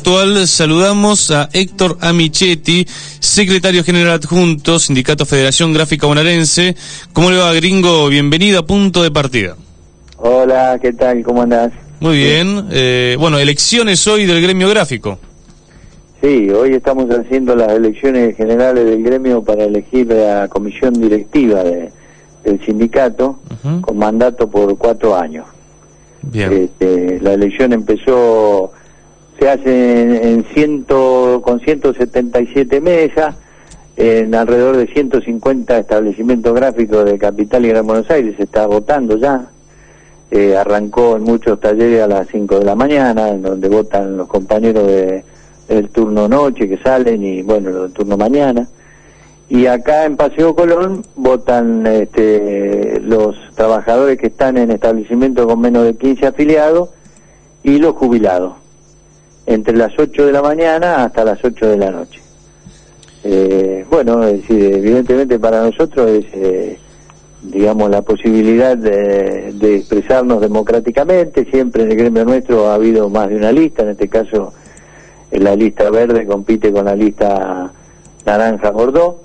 actual. Saludamos a Héctor Amichetti, secretario general adjunto, Sindicato Federación Gráfica Bonaerense. ¿Cómo le va, gringo? Bienvenido a Punto de Partida. Hola, ¿qué tal? ¿Cómo andás? Muy bien. Bueno, elecciones hoy del gremio gráfico. Sí, hoy estamos haciendo las elecciones generales del gremio para elegir la comisión directiva del sindicato, con mandato por 4 años. Bien. La elección empezó, se hace con 177 mesas, en alrededor de 150 establecimientos gráficos de Capital y Gran Buenos Aires. Se está votando ya. Arrancó en muchos talleres a las 5 de la mañana, en donde votan los compañeros del turno noche que salen y bueno, los del turno mañana. Y acá en Paseo Colón votan los trabajadores que están en establecimientos con menos de 15 afiliados y los jubilados, entre las 8 de la mañana hasta las 8 de la noche. Bueno, es decir, evidentemente para nosotros es, digamos, la posibilidad de expresarnos democráticamente. Siempre en el gremio nuestro ha habido más de una lista, en este caso la lista verde compite con la lista naranja Bordeaux.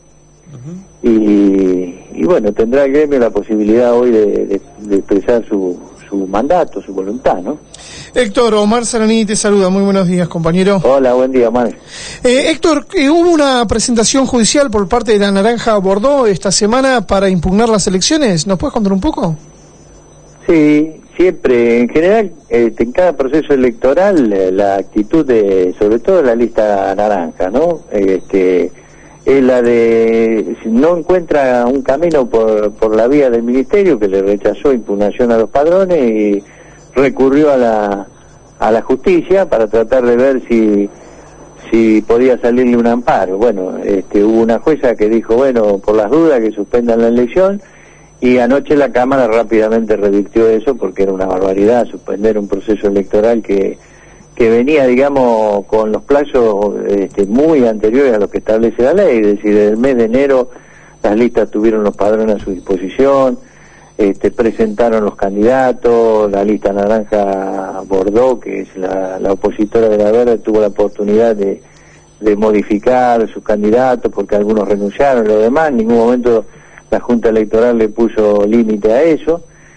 Y bueno, tendrá el gremio la posibilidad hoy de expresar su mandato, su voluntad, ¿no? Héctor, Omar Saranini te saluda. Muy buenos días, compañero. Hola, buen día, Omar. Héctor, hubo una presentación judicial por parte de la Naranja Bordeaux esta semana para impugnar las elecciones. ¿Nos puedes contar un poco? Sí, siempre, en general, en cada proceso electoral, la actitud sobre todo de la lista naranja, ¿no? Es la de, si no encuentra un camino por la vía del ministerio, que le rechazó impugnación a los padrones y recurrió a la justicia para tratar de ver si podía salirle un amparo. Bueno, hubo una jueza que dijo, bueno, por las dudas que suspendan la elección, y anoche la Cámara rápidamente revirtió eso porque era una barbaridad suspender un proceso electoral que venía, digamos, con los plazos muy anteriores a lo que establece la ley. Es decir, desde el mes de enero las listas tuvieron los padrones a su disposición, presentaron los candidatos, la lista naranja Bordeaux, que es la opositora de la verde, tuvo la oportunidad de modificar sus candidatos porque algunos renunciaron, lo demás, en ningún momento la Junta Electoral le puso límite a eso.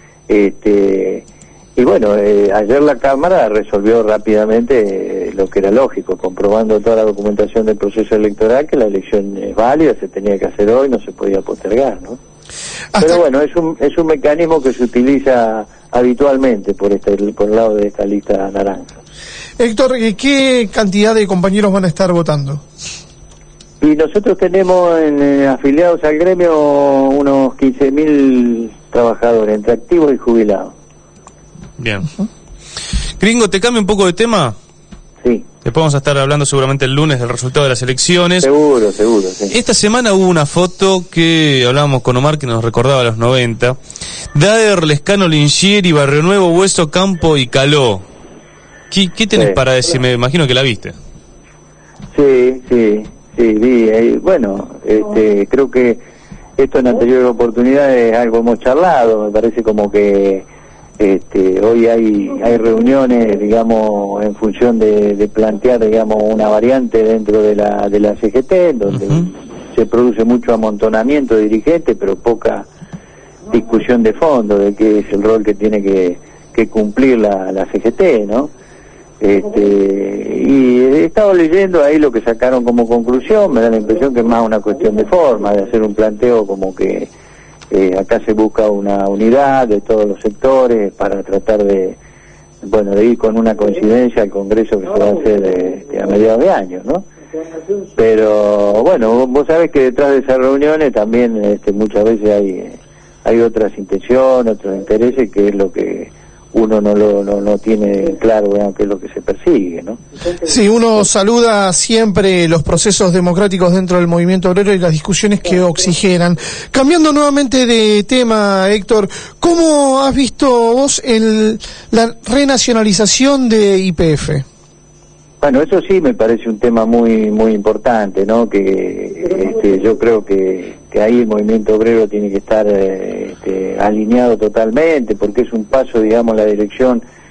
Y bueno, ayer la Cámara resolvió rápidamente lo que era lógico, comprobando toda la documentación del proceso electoral, que la elección es válida, se tenía que hacer hoy, no se podía postergar, ¿no? Pero bueno, es un mecanismo que se utiliza habitualmente por el lado de esta lista naranja. Héctor, ¿qué cantidad de compañeros van a estar votando? Y nosotros tenemos afiliados al gremio unos 15.000 trabajadores, entre activos y jubilados. Bien. Gringo, ¿te cambia un poco de tema? Sí. Después vamos a estar hablando seguramente el lunes del resultado de las elecciones. Seguro, sí. Esta semana hubo una foto que hablábamos con Omar, que nos recordaba a los 90. Daer, Lescano, Lingieri, Barrio Nuevo, Hueso, Campo y Caló. ¿Qué tenés para decir? Me imagino que la viste. Sí, vi. Bueno, creo que esto en anteriores oportunidades algo hemos charlado. Me parece como que hoy hay reuniones, digamos, en función de plantear, digamos, una variante dentro de la CGT, donde se produce mucho amontonamiento de dirigentes, pero poca discusión de fondo de qué es el rol que tiene que cumplir la CGT, ¿no? Y he estado leyendo ahí lo que sacaron como conclusión. Me da la impresión que es más una cuestión de forma, de hacer un planteo como que acá se busca una unidad de todos los sectores para tratar de ir con una coincidencia al Congreso que se va a hacer a mediados de año, ¿no? Pero bueno, vos sabés que detrás de esas reuniones también muchas veces hay otras intenciones, otros intereses, que es lo que uno no tiene claro, qué es lo que se persigue, ¿no? Sí, uno saluda siempre los procesos democráticos dentro del movimiento obrero y las discusiones que oxigenan. Cambiando nuevamente de tema, Héctor, ¿cómo has visto vos la renacionalización de YPF? Bueno, eso sí me parece un tema muy importante, ¿no? Que yo creo que ahí el movimiento obrero tiene que estar alineado totalmente, porque es un paso, digamos, en la dirección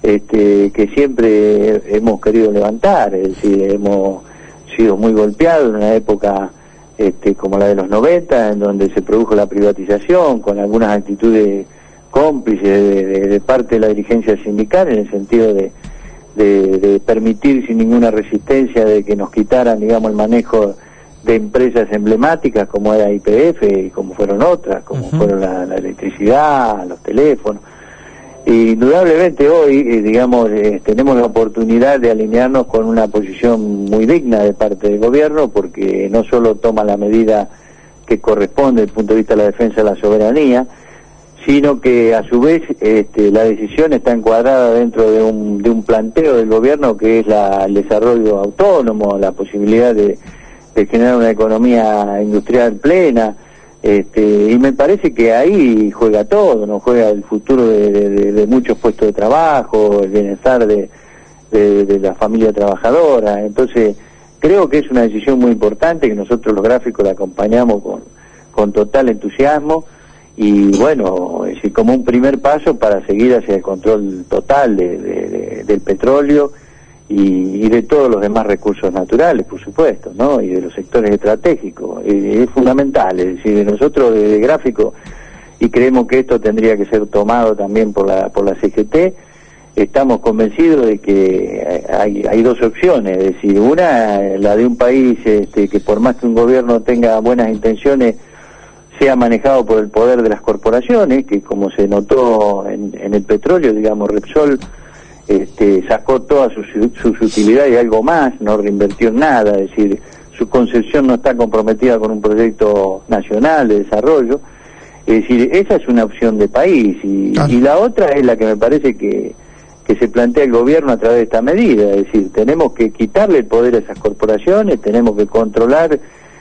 que siempre hemos querido levantar. Es decir, hemos sido muy golpeados en una época como la de los 90, en donde se produjo la privatización, con algunas actitudes cómplices de parte de la dirigencia sindical, en el sentido de permitir sin ninguna resistencia de que nos quitaran, digamos, el manejo de empresas emblemáticas como era YPF y como fueron otras, como fueron la electricidad, los teléfonos. Indudablemente hoy, digamos, tenemos la oportunidad de alinearnos con una posición muy digna de parte del gobierno, porque no solo toma la medida que corresponde desde el punto de vista de la defensa de la soberanía, sino que a su vez la decisión está encuadrada dentro de un planteo del gobierno que es el desarrollo autónomo, la posibilidad de generar una economía industrial plena. Y me parece que ahí juega todo, ¿no? Juega el futuro de muchos puestos de trabajo, el bienestar de la familia trabajadora. Entonces, creo que es una decisión muy importante, que nosotros los gráficos la acompañamos con total entusiasmo, y bueno, es decir, como un primer paso para seguir hacia el control total del petróleo y de todos los demás recursos naturales, por supuesto, ¿no? Y de los sectores estratégicos. Es fundamental, es decir, nosotros desde Gráfico, y creemos que esto tendría que ser tomado también por la CGT, estamos convencidos de que hay dos opciones, es decir, una, la de un país que por más que un gobierno tenga buenas intenciones, sea manejado por el poder de las corporaciones, que como se notó en el petróleo, digamos, Repsol sacó todas sus utilidades y algo más, no reinvirtió en nada, es decir, su concepción no está comprometida con un proyecto nacional de desarrollo. Es decir, esa es una opción de país, y la otra es la que me parece que se plantea el gobierno a través de esta medida, es decir, tenemos que quitarle el poder a esas corporaciones, tenemos que controlar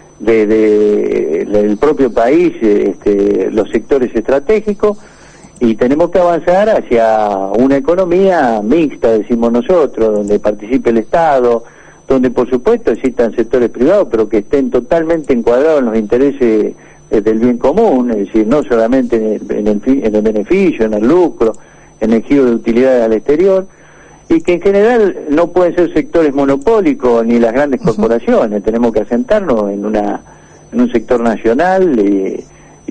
del propio país los sectores estratégicos, y tenemos que avanzar hacia una economía mixta, decimos nosotros, donde participe el Estado, donde por supuesto existan sectores privados, pero que estén totalmente encuadrados en los intereses del bien común, es decir, no solamente en el beneficio, en el lucro, en el giro de utilidades al exterior, y que en general no pueden ser sectores monopólicos ni las grandes corporaciones. Tenemos que asentarnos en un sector nacional y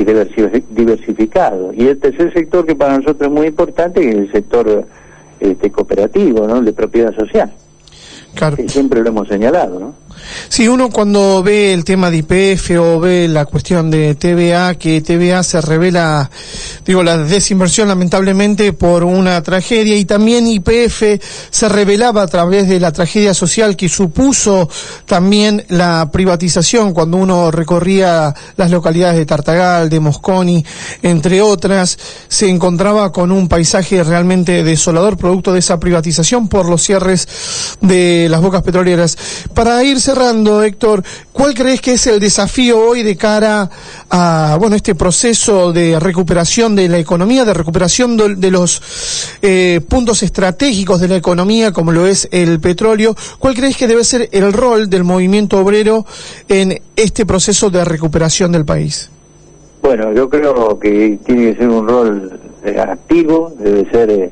diversificado. Y el tercer sector, que para nosotros es muy importante, es el sector cooperativo, ¿no? El de propiedad social. Claro. Que siempre lo hemos señalado, ¿no? Sí, uno cuando ve el tema de YPF o ve la cuestión de TVA, que TVA se revela, digo, la desinversión lamentablemente por una tragedia, y también YPF se revelaba a través de la tragedia social que supuso también la privatización, cuando uno recorría las localidades de Tartagal, de Mosconi, entre otras, se encontraba con un paisaje realmente desolador producto de esa privatización por los cierres de las bocas petroleras. Para ir cerrando, Héctor, ¿cuál crees que es el desafío hoy de cara a, bueno, este proceso de recuperación de la economía, de recuperación de los puntos estratégicos de la economía, como lo es el petróleo? ¿Cuál crees que debe ser el rol del movimiento obrero en este proceso de recuperación del país? Bueno, yo creo que tiene que ser un rol activo, debe ser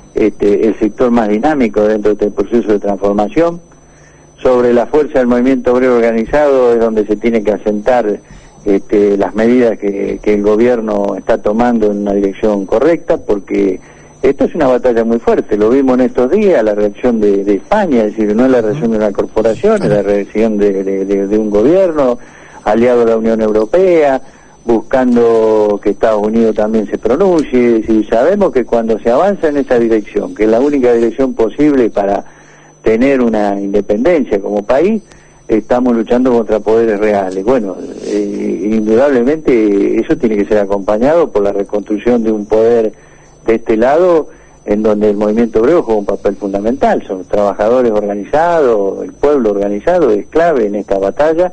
el sector más dinámico dentro de este proceso de transformación. Sobre la fuerza del movimiento obrero organizado es donde se tiene que asentar las medidas que el gobierno está tomando en una dirección correcta, porque esto es una batalla muy fuerte, lo vimos en estos días, la reacción de España, es decir, no es la reacción de una corporación, es la reacción de un gobierno aliado a la Unión Europea, buscando que Estados Unidos también se pronuncie. Es decir, sabemos que cuando se avanza en esa dirección, que es la única dirección posible para tener una independencia como país, estamos luchando contra poderes reales. Bueno, indudablemente eso tiene que ser acompañado por la reconstrucción de un poder de este lado, en donde el movimiento obrero juega un papel fundamental. Son los trabajadores organizados, el pueblo organizado es clave en esta batalla,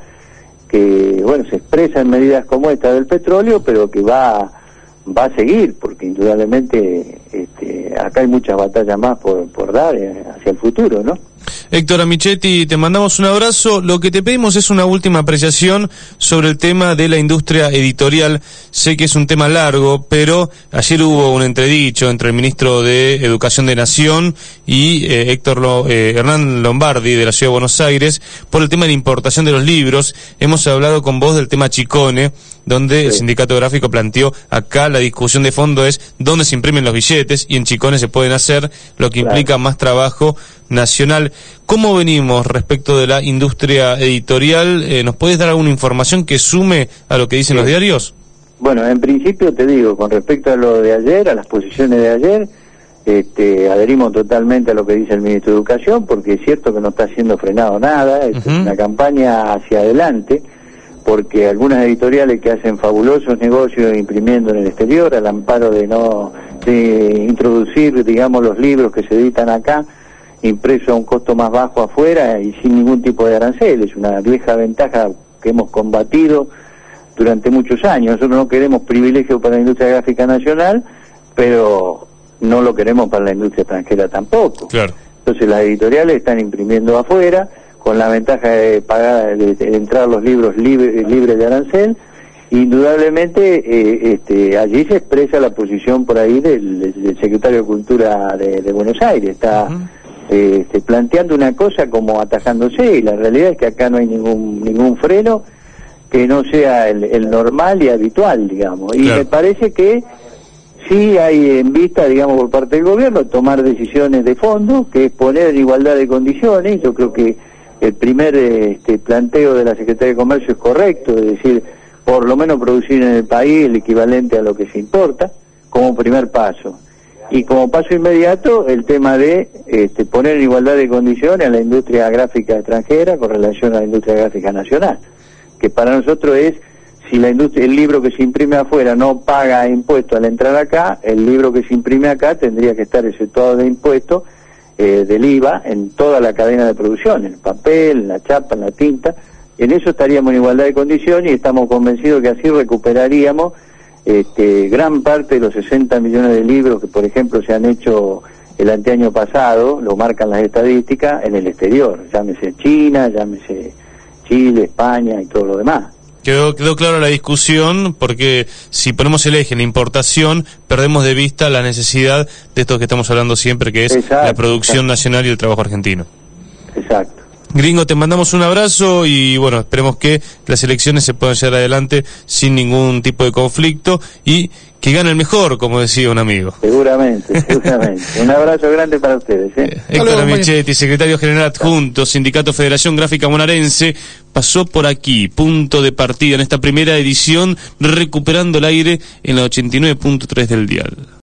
que bueno, se expresa en medidas como esta del petróleo, pero que va a seguir, porque indudablemente acá hay muchas batallas más por dar hacia el futuro, ¿no? Héctor Amichetti, te mandamos un abrazo. Lo que te pedimos es una última apreciación sobre el tema de la industria editorial. Sé que es un tema largo, pero ayer hubo un entredicho entre el ministro de Educación de Nación y Hernán Lombardi de la Ciudad de Buenos Aires por el tema de la importación de los libros. Hemos hablado con vos del tema Chicone, donde el sindicato gráfico planteó acá la discusión de fondo es dónde se imprimen los billetes y en Chicone se pueden hacer, lo que implica más trabajo nacional. ¿Cómo venimos respecto de la industria editorial? ¿Nos podés dar alguna información que sume a lo que dicen los diarios? Bueno, en principio te digo, con respecto a lo de ayer, a las posiciones de ayer, adherimos totalmente a lo que dice el ministro de Educación, porque es cierto que no está siendo frenado nada, es una campaña hacia adelante, porque algunas editoriales que hacen fabulosos negocios imprimiendo en el exterior, al amparo de introducir, digamos, los libros que se editan acá, impreso a un costo más bajo afuera y sin ningún tipo de arancel. Es una vieja ventaja que hemos combatido durante muchos años. Nosotros no queremos privilegio para la industria gráfica nacional, pero no lo queremos para la industria extranjera tampoco. Claro. Entonces las editoriales están imprimiendo afuera, con la ventaja de pagar, de entrar los libros libres de arancel. Indudablemente allí se expresa la posición por ahí del secretario de Cultura de Buenos Aires. Está planteando una cosa como atajándose, y la realidad es que acá no hay ningún freno que no sea el normal y habitual, digamos. Y me parece que sí hay en vista, digamos, por parte del gobierno, tomar decisiones de fondo, que es poner en igualdad de condiciones. Yo creo que el primer planteo de la Secretaría de Comercio es correcto, es decir, por lo menos producir en el país el equivalente a lo que se importa, como primer paso. Y como paso inmediato, el tema de poner en igualdad de condiciones a la industria gráfica extranjera con relación a la industria gráfica nacional, que para nosotros es, si el libro que se imprime afuera no paga impuestos al entrar acá, el libro que se imprime acá tendría que estar exceptuado de impuestos del IVA en toda la cadena de producción, en el papel, en la chapa, en la tinta. En eso estaríamos en igualdad de condiciones y estamos convencidos que así recuperaríamos gran parte de los 60 millones de libros que, por ejemplo, se han hecho el anteaño pasado, lo marcan las estadísticas, en el exterior, llámese China, llámese Chile, España y todo lo demás. Quedó clara la discusión, porque si ponemos el eje en la importación, perdemos de vista la necesidad de esto que estamos hablando siempre, que es la producción nacional y el trabajo argentino. Exacto. Gringo, te mandamos un abrazo y bueno, esperemos que las elecciones se puedan llevar adelante sin ningún tipo de conflicto y que gane el mejor, como decía un amigo. Seguramente. Un abrazo grande para ustedes. Héctor Amichetti, secretario general adjunto, Sindicato Federación Gráfica Bonaerense, pasó por aquí, punto de partida en esta primera edición, recuperando el aire en la 89.3 del dial.